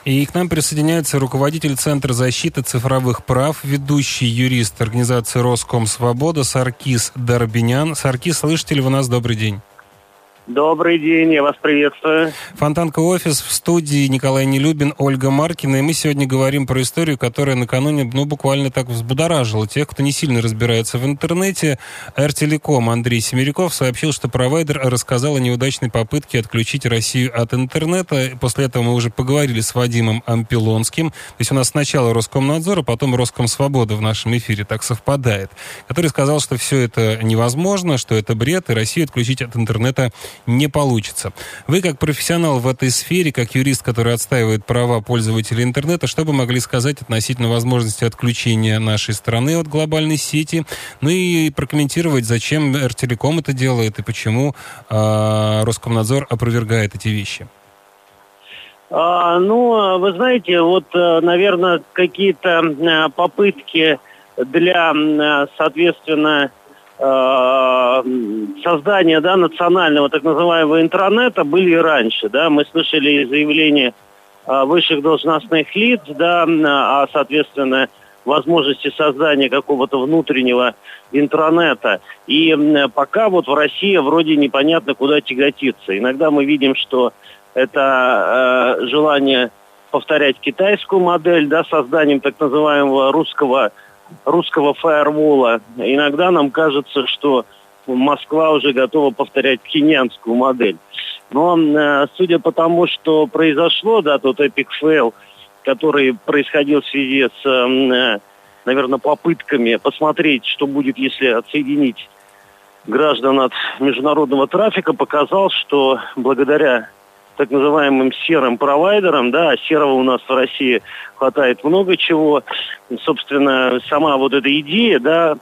И к нам присоединяется руководитель Центра защиты цифровых прав, ведущий юрист организации Роскомсвобода Саркис Дарбинян. Саркис, слышите ли вы нас? Добрый день. Добрый день, я вас приветствую. Фонтанка офис, в студии Николай Нелюбин, Ольга Маркина. И мы сегодня говорим про историю, которая накануне, буквально так взбудоражила тех, кто не сильно разбирается в интернете. РТелеком Андрей Семеряков сообщил, что провайдер рассказал о неудачной попытке отключить Россию от интернета. После этого мы уже поговорили с Вадимом Ампилонским. То есть у нас сначала Роскомнадзор, а потом Роскомсвобода в нашем эфире. Так совпадает. Который сказал, что все это невозможно, что это бред, и Россию отключить от интернета не получится. Вы, как профессионал в этой сфере, как юрист, который отстаивает права пользователей интернета, что бы могли сказать относительно возможности отключения нашей страны от глобальной сети? Ну и прокомментировать, зачем РТелеком это делает и Роскомнадзор опровергает эти вещи. Вы знаете, наверное, какие-то попытки для, соответственно, создания, национального так называемого интернета были и раньше, Мы слышали заявления высших должностных лиц, о, соответственно, возможности создания какого-то внутреннего интернета. И пока в России вроде непонятно, куда тяготиться. Иногда мы видим, что это желание повторять китайскую модель, созданием так называемого русского фаервола. Иногда нам кажется, что Москва уже готова повторять пхеньянскую модель. Но судя по тому, что произошло, тот эпик фейл, который происходил в связи с, наверное, попытками посмотреть, что будет, если отсоединить граждан от международного трафика, показал, что благодаря так называемым серым провайдерам, серого у нас в России хватает много чего. Собственно, сама эта идея,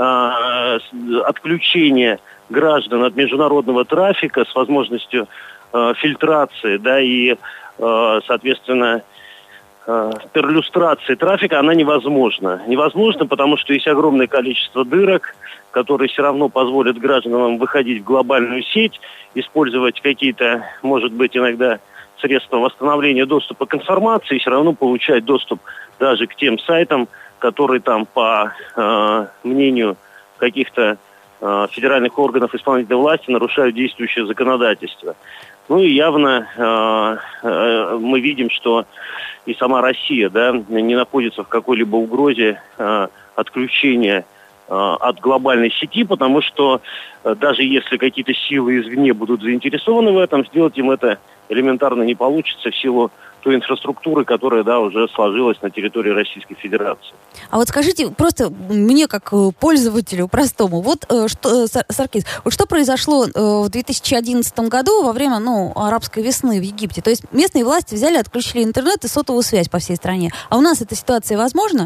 отключения граждан от международного трафика с возможностью фильтрации, и, соответственно, перлюстрации трафика, она невозможна. Невозможно, потому что есть огромное количество дырок, которые все равно позволят гражданам выходить в глобальную сеть, использовать какие-то, может быть, иногда средства восстановления доступа к информации, и все равно получать доступ даже к тем сайтам, которые там, по мнению каких-то федеральных органов исполнительной власти, нарушают действующее законодательство. И явно мы видим, что и сама Россия, не находится в какой-либо угрозе отключения от глобальной сети, потому что даже если какие-то силы извне будут заинтересованы в этом, сделать им это элементарно не получится в силу той инфраструктуры, которая, уже сложилась на территории Российской Федерации. А скажите, просто мне, как пользователю простому, Саркис, что произошло в 2011 году во время, арабской весны в Египте? То есть местные власти взяли, отключили интернет и сотовую связь по всей стране. А у нас эта ситуация возможна?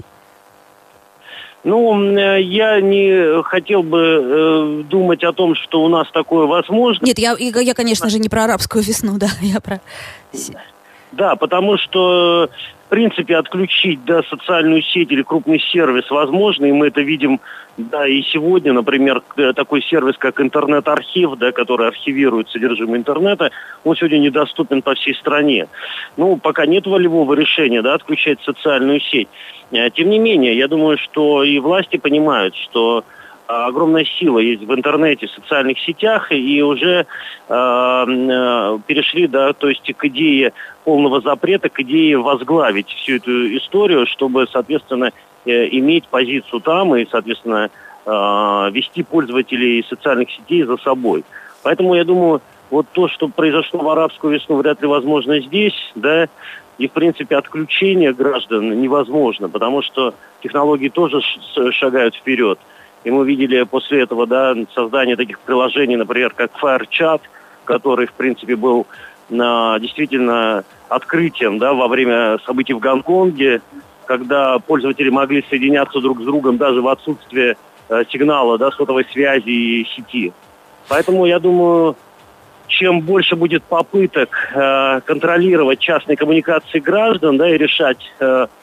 Я не хотел бы думать о том, что у нас такое возможно. Нет, я, конечно же, не про арабскую весну, я про... Да, потому что, в принципе, отключить, социальную сеть или крупный сервис возможно, и мы это видим, и сегодня, например, такой сервис, как интернет-архив, который архивирует содержимое интернета, он сегодня недоступен по всей стране. Пока нет волевого решения, отключать социальную сеть. Тем не менее, я думаю, что и власти понимают, что огромная сила есть в интернете, в социальных сетях, и уже перешли, то есть к идее полного запрета, к идее возглавить всю эту историю, чтобы, соответственно, иметь позицию там и, соответственно, вести пользователей социальных сетей за собой. Поэтому я думаю, то, что произошло в арабскую весну, вряд ли возможно здесь, и, в принципе, отключение граждан невозможно, потому что технологии тоже шагают вперед. И мы видели после этого, создание таких приложений, например, как FireChat, который, в принципе, был действительно открытием, во время событий в Гонконге, когда пользователи могли соединяться друг с другом даже в отсутствие сигнала, сотовой связи и сети. Поэтому, я думаю, чем больше будет попыток контролировать частные коммуникации граждан, и решать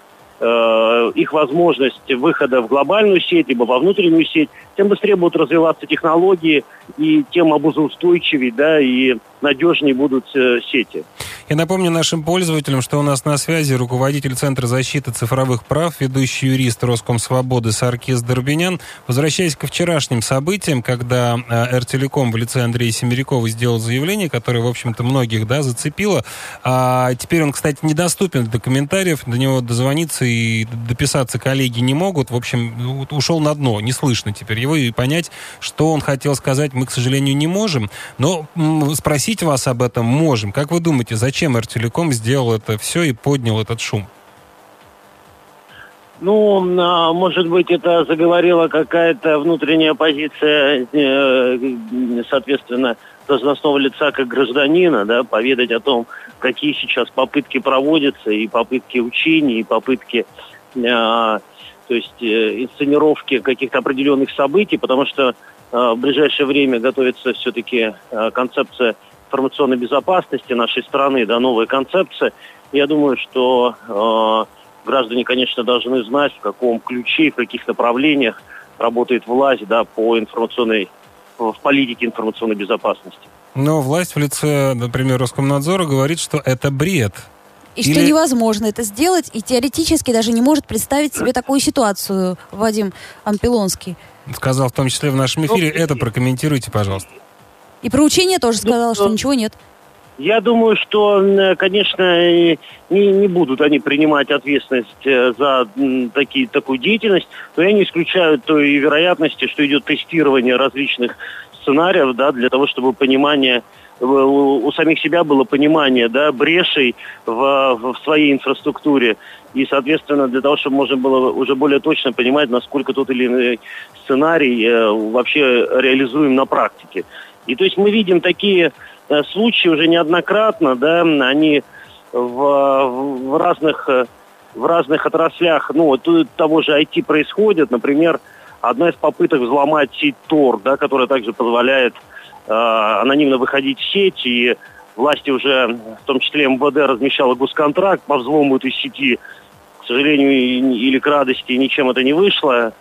их возможность выхода в глобальную сеть, либо во внутреннюю сеть, тем быстрее будут развиваться технологии, и тем обузоустойчивее, да, и надежнее будут сети. Я напомню нашим пользователям, что у нас на связи руководитель Центра защиты цифровых прав, ведущий юрист Роскомсвободы Саркис Дорбинян. Возвращаясь ко вчерашним событиям, когда Эр-Телеком в лице Андрея Семерякова сделал заявление, которое, в общем-то, многих, да, зацепило. Теперь он, кстати, недоступен до комментариев, до него дозвониться и дописаться коллеги не могут. В общем, ушел на дно, не слышно теперь его, и понять, что он хотел сказать, мы, к сожалению, не можем. Но спросить вас об этом можем. Как вы думаете, зачем Эр-Телеком сделал это все и поднял этот шум? Ну, может быть, это заговорила какая-то внутренняя позиция, соответственно, должностного лица как гражданина, да, поведать о том, какие сейчас попытки проводятся, и попытки учений, и попытки, то есть, инсценировки каких-то определенных событий, потому что в ближайшее время готовится все-таки концепция информационной безопасности нашей страны, да, новая концепция. Я думаю, что граждане, конечно, должны знать, в каком ключе, в каких направлениях работает власть, да, в политике информационной безопасности. Но власть в лице, например, Роскомнадзора говорит, что это бред. И что невозможно это сделать, и теоретически даже не может представить себе такую ситуацию Вадим Ампилонский. Сказал в том числе в нашем эфире. Это прокомментируйте, пожалуйста. И про учение тоже сказал, что ничего нет. Я думаю, что, конечно, не будут они принимать ответственность за такую деятельность, но я не исключаю той вероятности, что идет тестирование различных сценариев, да, для того, чтобы у самих себя было понимание, да, брешей в своей инфраструктуре. И, соответственно, для того, чтобы можно было уже более точно понимать, насколько тот или иной сценарий вообще реализуем на практике. И то есть мы видим такие случаи уже неоднократно, да, они в разных отраслях, ну, того же IT происходят. Например, одна из попыток взломать сеть Tor, да, которая также позволяет анонимно выходить в сеть, и власти уже, в том числе МВД, размещала госконтракт по взлому этой сети. К сожалению, или к радости, ничем это не вышло.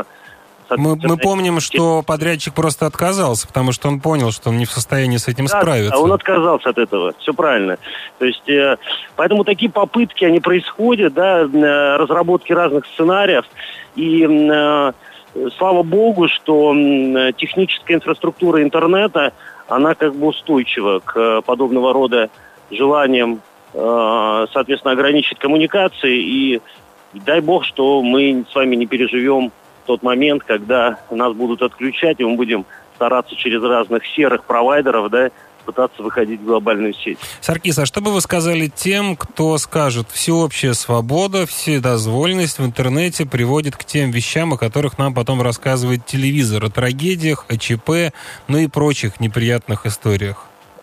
Мы помним, что подрядчик просто отказался, потому что он понял, что он не в состоянии с этим справиться. Да, он отказался от этого, все правильно. То есть, поэтому такие попытки, они происходят, да, разработки разных сценариев, и слава богу, что техническая инфраструктура интернета, она как бы устойчива к подобного рода желаниям, соответственно, ограничить коммуникации, и дай бог, что мы с вами не переживем тот момент, когда нас будут отключать, и мы будем стараться через разных серых провайдеров, да, пытаться выходить в глобальную сеть. Саркис, а что бы вы сказали тем, кто скажет, всеобщая свобода, вседозволенность в интернете приводит к тем вещам, о которых нам потом рассказывает телевизор, о трагедиях, о ЧП, ну и прочих неприятных историях?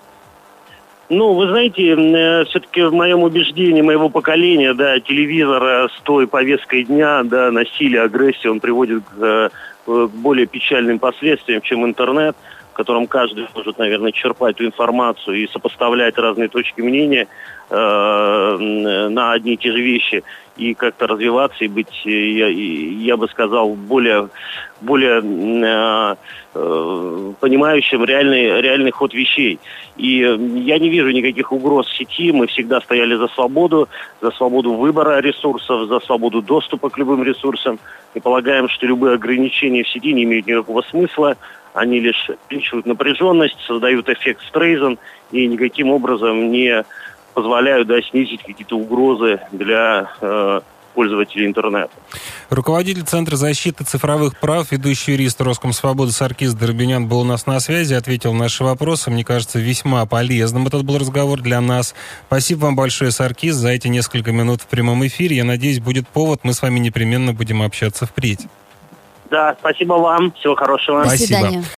Ну, вы знаете, все-таки в моем убеждении, моего поколения, да, телевизор с той повесткой дня, да, насилие, агрессия, он приводит к более печальным последствиям, чем интернет, в котором каждый может, наверное, черпать эту информацию и сопоставлять разные точки мнения на одни и те же вещи, и как-то развиваться, и быть, я бы сказал, более понимающим реальный ход вещей. И я не вижу никаких угроз в сети. Мы всегда стояли за свободу выбора ресурсов, за свободу доступа к любым ресурсам. И полагаем, что любые ограничения в сети не имеют никакого смысла. Они лишь увеличивают напряженность, создают эффект Стрейзен и никаким образом не позволяют, да, снизить какие-то угрозы для пользователей интернета. Руководитель Центра защиты цифровых прав, ведущий юрист Роскомсвободы Саркис Дорбинян был у нас на связи, ответил на наши вопросы. Мне кажется, весьма полезным этот был разговор для нас. Спасибо вам большое, Саркис, за эти несколько минут в прямом эфире. Я надеюсь, будет повод, мы с вами непременно будем общаться впредь. Да, спасибо вам. Всего хорошего. До свидания.